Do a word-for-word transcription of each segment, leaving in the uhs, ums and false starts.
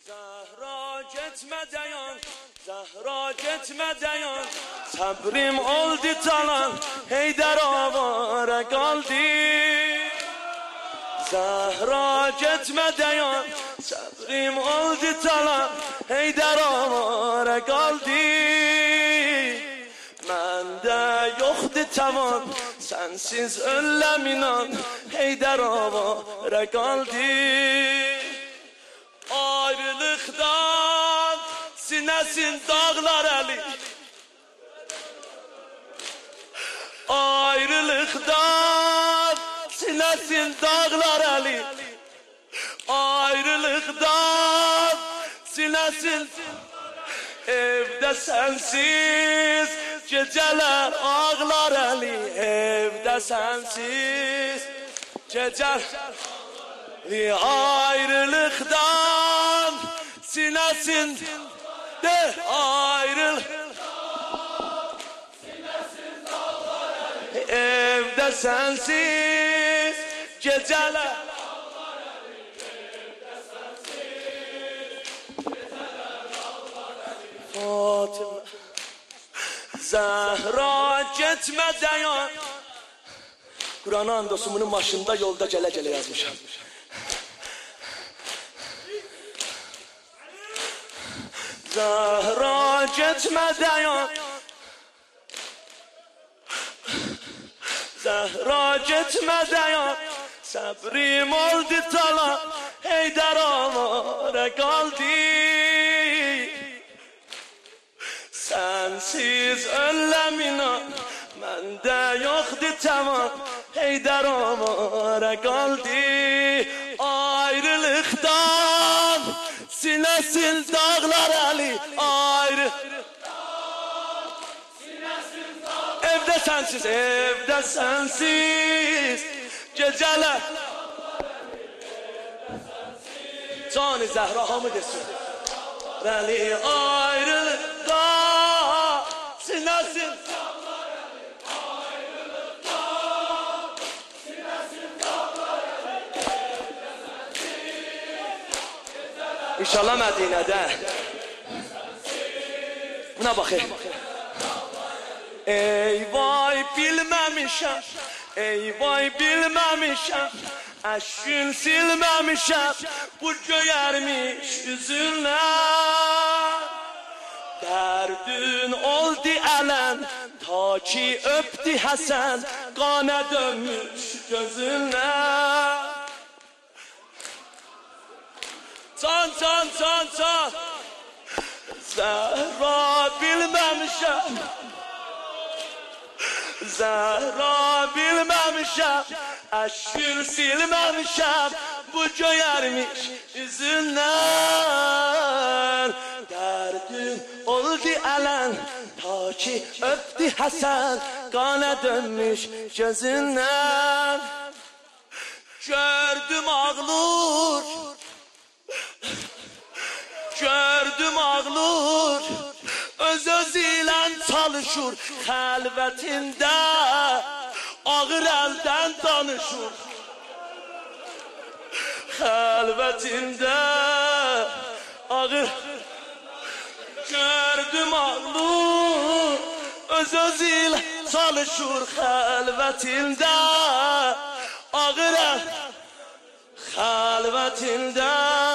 Zahra gitme dayan, Zahra gitme dayan. Sabrim oldu talan, Heydar avara kaldı. Zahra gitme dayan, sabrim oldu talan, Heydar avara kaldı. Mende yoktu tavan, sensiz ölem inan, Heydar avara kaldı. Ayrılıktan sinesin dağlar eli, ayrılıktan sinesin dağlar eli, ayrılıktan sinesin. Evde sensiz geceler ağlar eli, evde sensiz geceler. Ayrılıktan sinesin de ayrıl. Evde sensiz geceler. Fatıma Zahra gitme dayan. Kur'an-ı Andosumu'nun başında yolda cele cele yazmışım. Zahra gitme dayan, Zahra gitme dayan. Sabrim oldu talan, Heydar avara kaldı. Sensiz ölem inan, mende yoktu tavan, Heydar avara kaldı. Ayrılıktan sinesin dağlar eli, ayrı. Evde sensiz, evde sensiz geceler. Can-ı Zehra hamı desin. Veli ayrılıkta sinesin. İnşallah Medine'de. Buna bakayım. Ey vay bilmemişim, ey vay bilmemişim, eşkin silmemişim bu göyermiş yüzüne. Derdin oldu elen, ta ki öptü Hasan, kana dönmüş gözüne. Can can can can Zahra bilmemişim, Zahra bilmemişim, eşkül silmemişim bu göyermiş yüzünden. Derdin oldu elen, ta ki öptü Hasan, kana dönmüş gözünden. Gördüm ağlur, gördüm ağlur, öz özüyle çalışır, xəlvətində ağır elden danışır. Xəlvətində ağır. Gördüm ağlur, öz özüyle çalışır, xəlvətində ağır el. Xəlvətində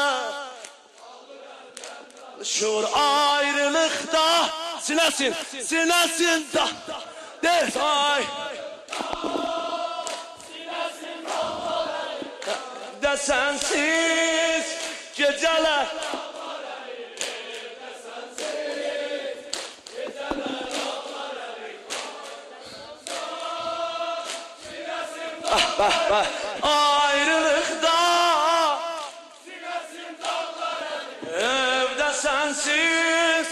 şur ayrılıkta sinesin, sinesin da de ay. De sensiz geceler. Ah bah bah ayrılıkta evde sensiz.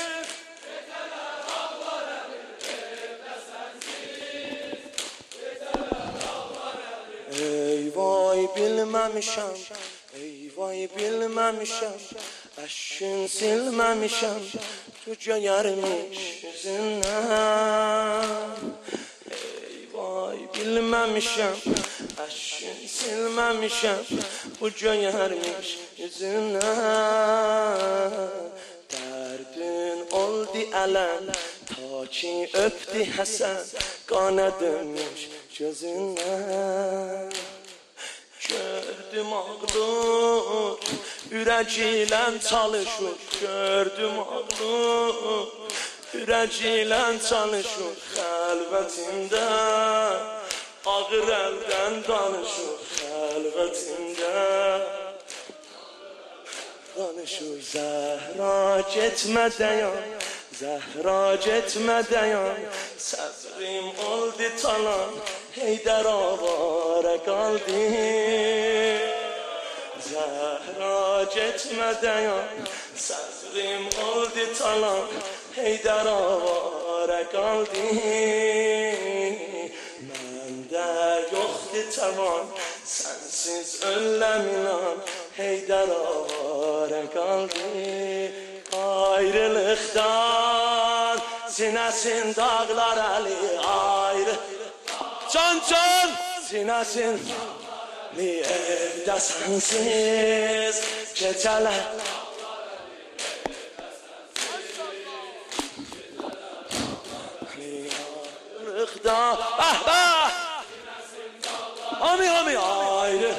Ey vay bilmemişim, ey vay bilmemişim, eşkin silmemişim tu göyermiş yüzünden. Ey vay bilmemişim, eşkin silmemişim bu göyermiş yüzünden. ələn, ta ki öpdü Həsən, qana dönmüş gözündən. Gördüm ağlur, ürək ilə çalışır, gördüm ağlur, ürək ilə çalışır, xəlvətində, ağır əldən danışır, xəlvətində. Danışır Zəhra getmə dayan, Zəhra getmə dayan, səbrim oldu talan, Heydər avara qaldı. Zəhra getmə dayan, səbrim oldu talan, Heydər avara qaldı. Məndə yoxdur təvan, sənsiz ölləminəm, Heydər avara qaldı. Ayrılıqdan sinəsin dağlar əli, ayrı Can can sinəsin evdə sənsiz gecələr. Ayrılıqdan ah ah Hami hami ayrı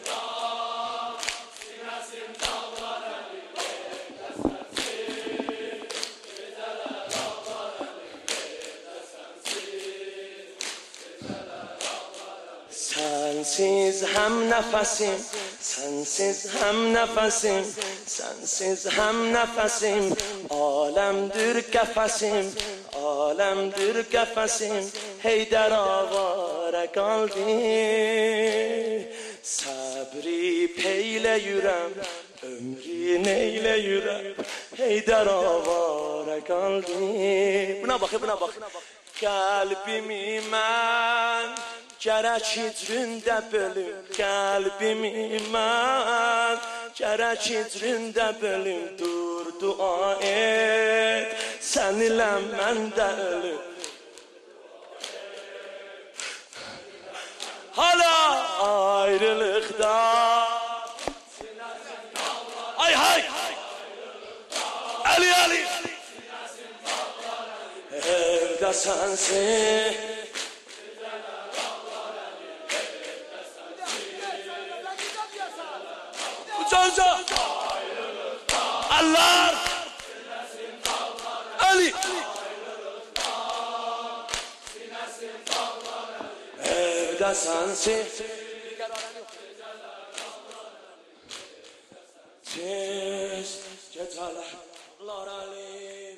Sensiz hem nefesim, sensiz hem nefesim, sensiz hem nefesim, alemdir kefesim, alemdir kefesim, Heydər avara qaldı. Səbri peyle yürəm, ömrü neyle yürəm, Heydər avara qaldı. Buna bakın, buna bakın. Kalbimi mən gərək hicrində bölüm, qəlbimi mən gərək hicrində bölüm, dur dua et, sən ilə mən də ölüm. Hala ayrılıqda ay hay Ali Ali evdə sənsin Ucanca Allah Ali evdə sənsin Tez gecələr Ali